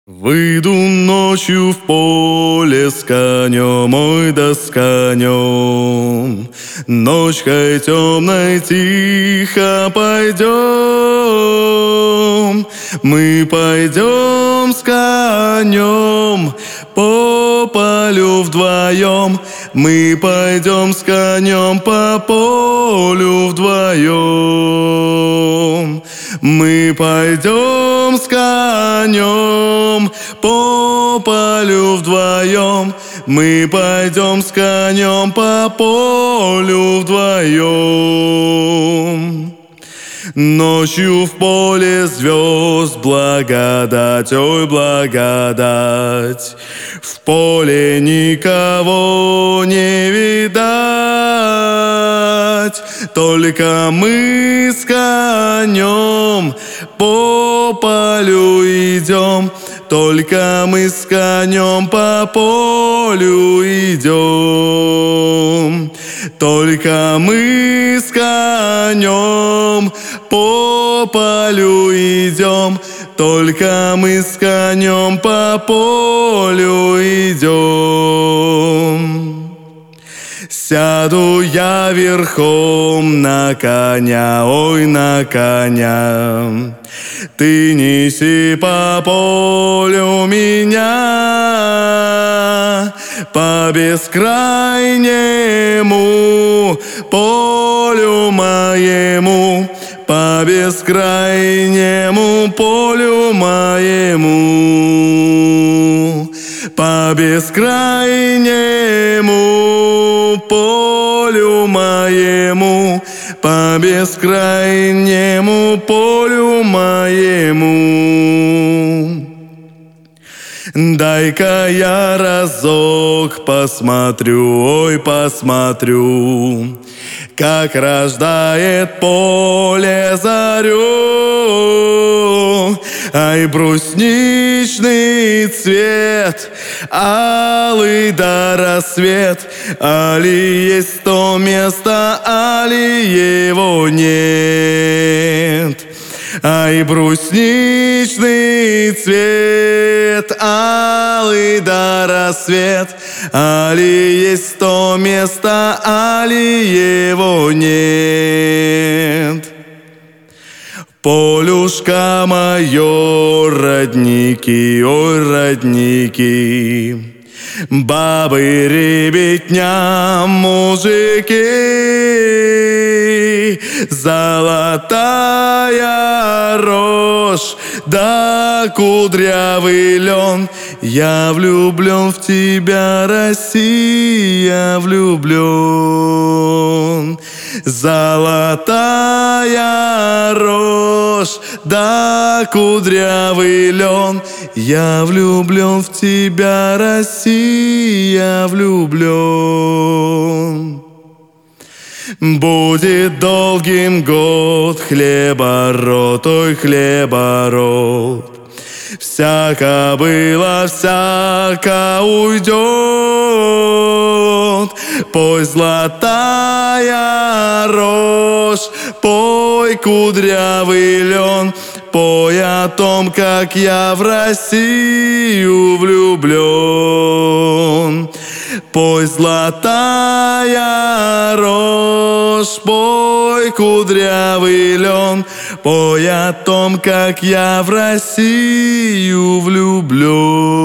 Выйду ночью в поле с конем, ой да с конем. Ночкой темной тихо пойдем. Мы пойдем с конем по полю вдвоем. Мы пойдем с конем по полю вдвоем. Мы пойдем с конем по полю вдвоем. Мы пойдем с конем по полю вдвоем. Ночью в поле звезд благодать, ой, благодать. В поле никого не видать, только мы с конем по полю идем. Только мы с конем по полю идем. Только мы с конем по полю идем. Только мы с конем по полю идем. Сяду я верхом на коня, ой, на коня. Ты неси по полю меня, по бескрайнему полю моему, по бескрайнему полю моему, по бескрайнему полю моему, по бескрайнему полю моему. Дай-ка я разок посмотрю, ой, посмотрю, как рождает поле зарю. Ай, брусничный цвет, алый да рассвет, али есть то место, али его нет. Ай, брусничный цвет, алый да рассвет, али есть то место, али его нет. Полюшка мое, родники, ой, родники, бабы, ребятня, мужики, золотая рожь да кудрявый лен. Я влюблен в тебя, Россия, влюблен. Золотая рожь да кудрявый лен. Я влюблен в тебя, Россия, влюблен. Будет долгим год, хлебород, ой, хлебород. Всяко было, всяко уйдет. Пой, золотая рожь, пой, кудрявый лен, пой о том, как я в Россию влюблен. Пой, золотая рожь, пой, кудрявый лен, пой о том, как я в Россию влюблен.